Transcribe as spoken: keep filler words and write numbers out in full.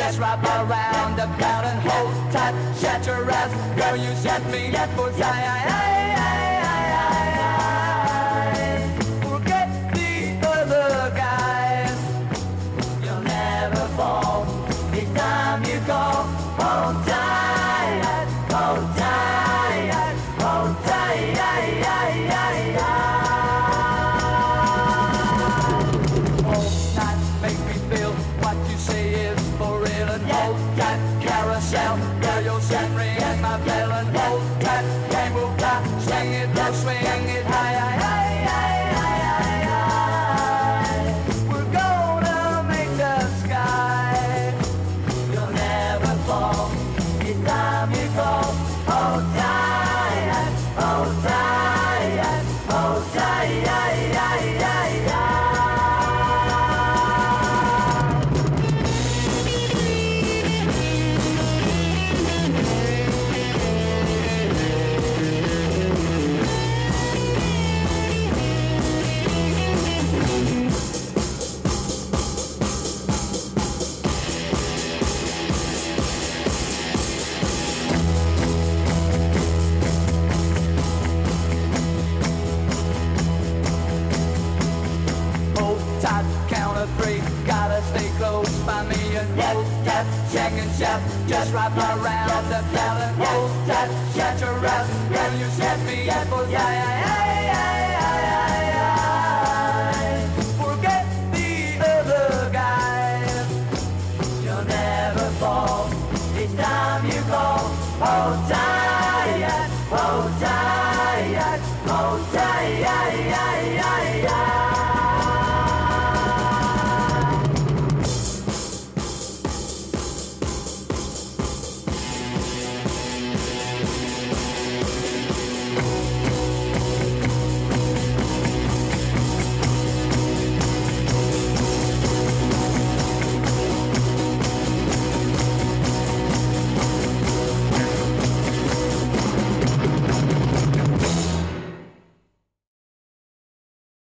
just wrap around the belt and hold tight, shut your eyes, girl, you set me at bullseye. Forget the other guys, you'll never fall. Each time you call, hold tight, hold tight, hold tight. Hold tight, make me feel what you say is for real. And hold tight, carousel, girl, you'll send ring at my bell. And hold tight, game will fly, swing it low, swing it high, high, high, high, high, high. We're gonna make the sky, you'll never fall. Each time you call, hold tight, hold tight, hold tight, yeah, yeah, yeah, yeah. Count of three, gotta stay close by me. And hold tight, check and shout, just wrap around the bell. And hold tight, shut your eyes, girl, you set me at bullseye.